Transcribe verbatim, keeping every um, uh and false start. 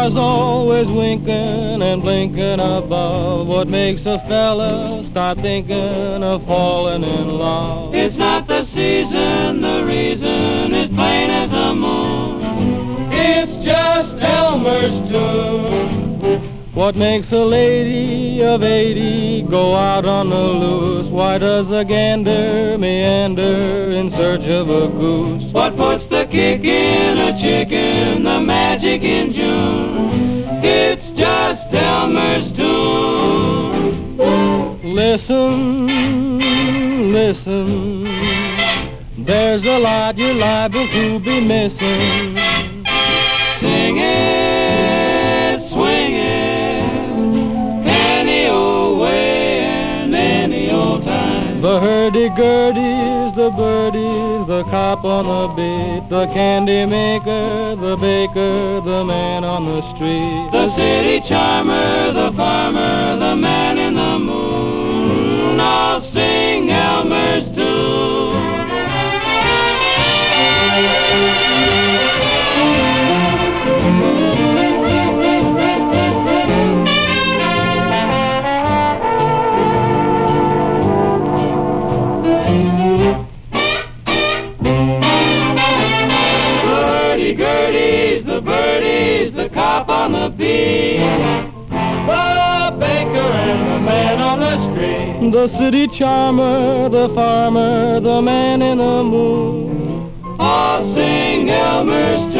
stars always winking and blinking above. What makes a fella start thinking of falling in love? It's not the season, the reason is plain as the moon. It's just Elmer's tune. What makes a lady of eighty go out on the loose? Why does a gander meander in search of a goose? What puts the kick in a chicken, the magic in June? It's just Elmer's tune. Listen, listen, there's a lot you're liable to be missing. Sing it, swing it, any old way and any old time. The hurdy-gurdy's, the birdies, the cop on the beat, the candy maker, the baker, the man on the street, the city charmer, the farmer, the man in the moon, all sing Elmer's tune. Hurdy-gurdy's, the birdies, the cop on the beat, the baker and the man on the street, the city charmer, the farmer, the man in the moon, all sing Elmer's tune.